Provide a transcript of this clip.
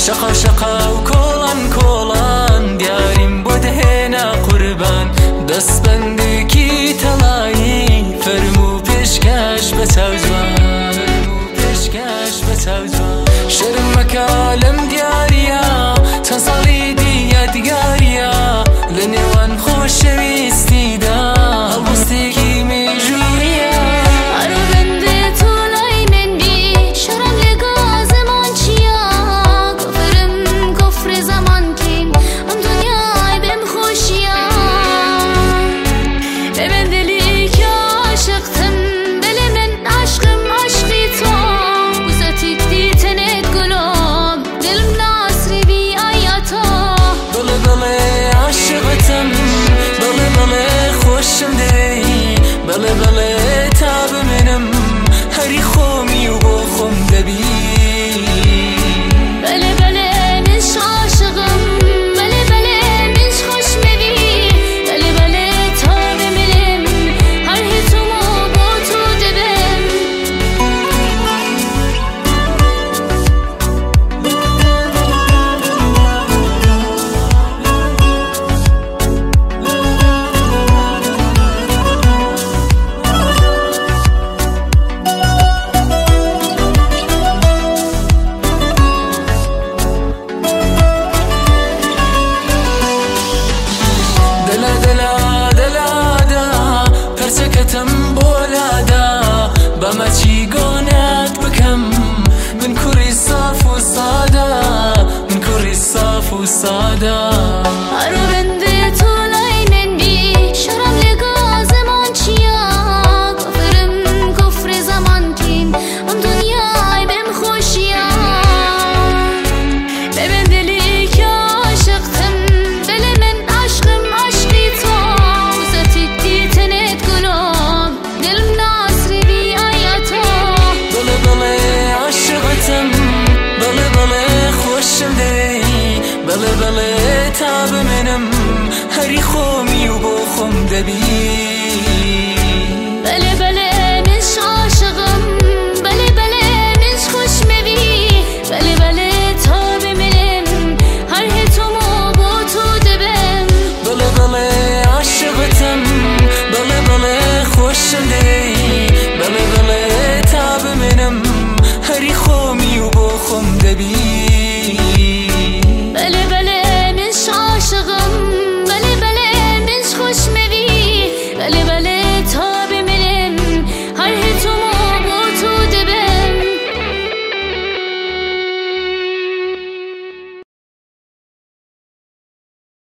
شقا و کۆڵان دیاریم بۆ دەهێنا قوربان دەستبەندێکی تەڵایی فەرموو پێشکەش بە چاوجوان شەرم مەکە لەم دیاریە چەند ساڵی دیادگاریە لە نێوان خۆشەویستیدا هەڵوەستێکی مێژووریە بەڵێ بەڵێ تا بمێنم هەری خۆمی و بۆ خۆم دەبی بەڵێ بەڵێ منش عاشقم بەڵێ بەڵێ منش خۆشمەوی بەڵێ بەڵێ تا بمێنم هەر هێتمە بۆ تۆ دەبم بەمەچی گۆنات بکەم من کوڕی ساف و سادە من کوڕی ساف و سادە هەرو بەندێ تۆ لای من بی شەڕم لێگا زەمان چییە کۆفرم کۆفرێ زەمان کین ئەم دنیای بێم خۆشیە ببێن دڵێکی عاشقتم بەڵێ من عاشقم عاشقی تۆ وزەتێک دیتەنێت گوڵۆم دڵم ناسرێوی بەڵێ بەڵێ خۆشم دەوێ بەڵێ بەڵێ تا بمێنم هەری خۆمی و بۆ خۆم دەبی بەڵێ بەڵێ منش عاشقم بەڵێ بەڵێ منش خۆشمەوی بەڵێ بەڵێ تا بمێنم هەر هێتمە بۆ تۆ دەبم بەڵێ بەڵێ عاشقتم بەڵێ بەڵێ خۆشم دەوێ بەڵێ بەڵێ تا بمێنم هەری خۆمی و بۆ خۆم دەبی